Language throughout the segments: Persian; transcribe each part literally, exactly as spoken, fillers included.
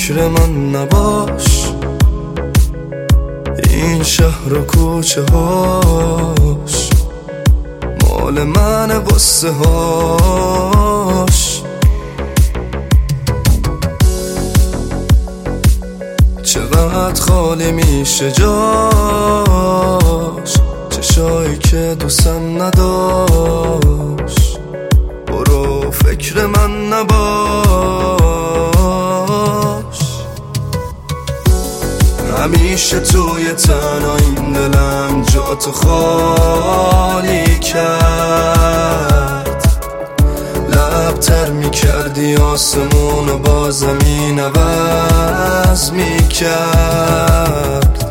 فکر من نباش، این شهر و کوچه هاش مال من قصه هاش. چقدر خالی میشه جاش، چشایی که دوستم نداشت. برو فکر من نباش، همیشه توی تنها این دلم جاتو خالی کرد. لبتر میکردی آسمون و با زمین عوض میکرد.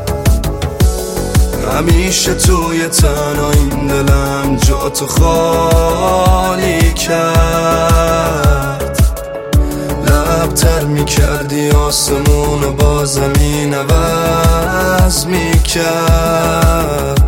همیشه توی تنها این دلم جاتو خالی کرد. لبتر میکردی آسمون و با زمین عوض میکرد.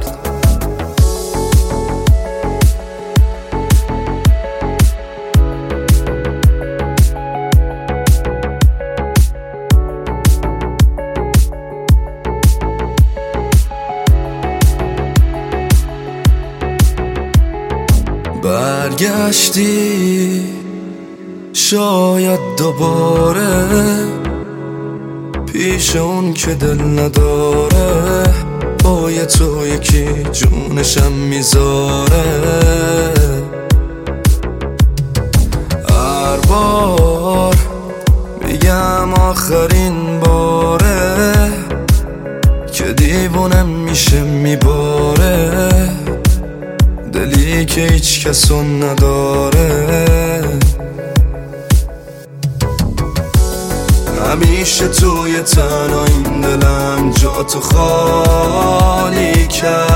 برگشتی شاید دوباره پیش اون که دل نداره، پای تو یکی جونشم میذاره. هر بار میگم آخرین باره که دیوونم میشه میباره، دلی که هیچ کسو نداره. همیشه توی تنها این دلم جاتو خالی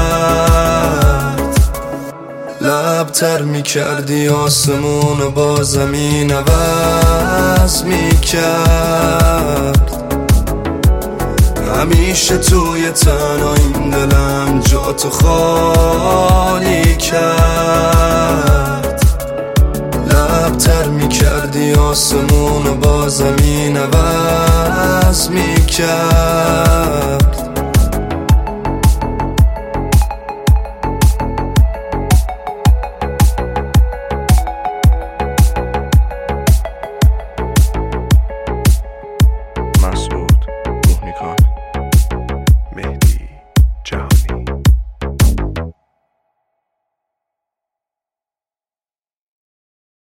کرد. لبتر میکردی آسمون و با زمین عوض میکرد. همیشه توی تنها این دلم جاتو خالی کرد. لبتر میکردی آسمون و با زمین عوض میکرد.